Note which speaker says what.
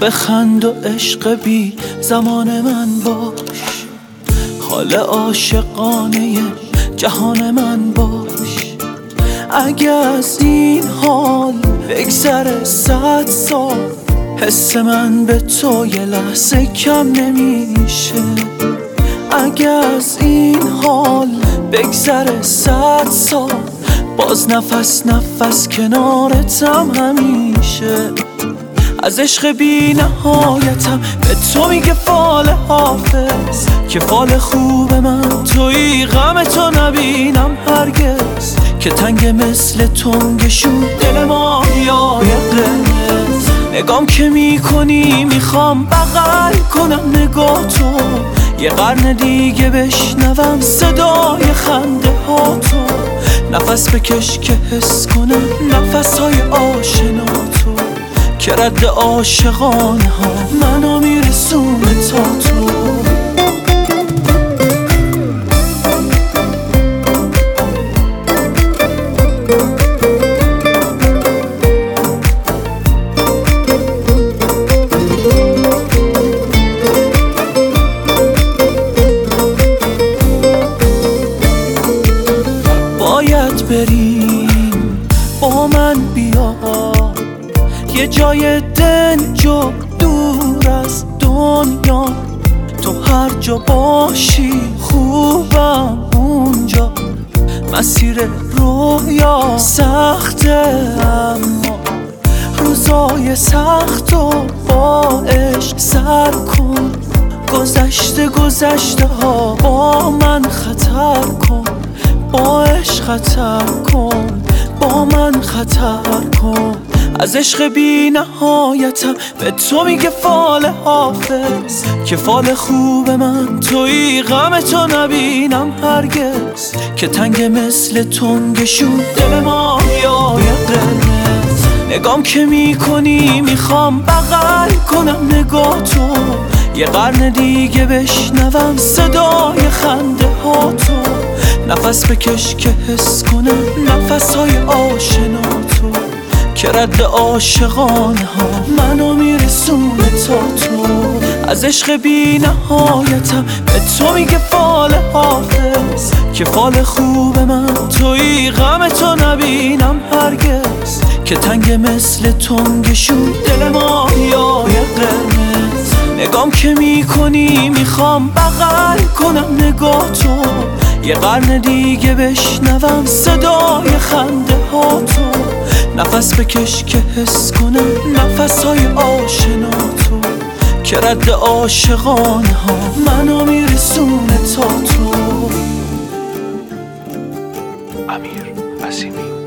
Speaker 1: بخند و عشق بی زمان من باش، حال عاشقانه جهان من باش. اگه از این حال بگذره 100 سال، حس من به تو یه لحظه کم نمیشه. اگه از این حال بگذره 100 سال، باز نفس نفس کنارتم همیشه. از عشق بی نهایتم به تو میگه فال حافظ، که فال خوب من توی غم تو نبینم هرگز. که تنگ مثل تنگشون دل ماهیای قرمز، نگام که میکنی میخوام بغل کنم نگاه تو، یه قرن دیگه بشنوم صدای خنده ها تو. نفس بکش که حس کنم نفس های آشنا تو، که رد عاشقانه ها منو میرسونه تا تو. باید بریم با من بیا، یه جای دنج و دور از دنیا. تو هر جا باشی خوبم اونجا. مسیر رویا سخته اما روزای سخت و با عشق سر کن. گذشته ها با من خطر کن، با عشق خطر کن، با من خطر کن. از عشق بی نهایتم به تو میگه فال حافظ، که فال خوب من توی غم تو نبینم هرگز. که تنگ مثل تنگشون دل ماهیای قرمز، نگام که میکنی میخوام بغل کنم نگاه تو، یه قرن دیگه بشنوم صدای خنده ها تو. نفس بکش که حس کنم نفس های آشنا تو، که رد عاشقانه ها منو میرسونه تا تو. از عشق بی نهایتم به تو میگه فال حافظ، که فال خوب من توی غم تو نبینم هرگز. که تنگ مثل تنگشون دل ماهیای قرمز، نگام که میکنی میخوام بغل کنم نگاه تو، یه قرن دیگه بشنوم صدای خنده ها تو. نفس بکش که حس کنم نفس های آشنا تو، که رد عاشقانه ها منو میرسونه تا تو.
Speaker 2: امیر عظیمی.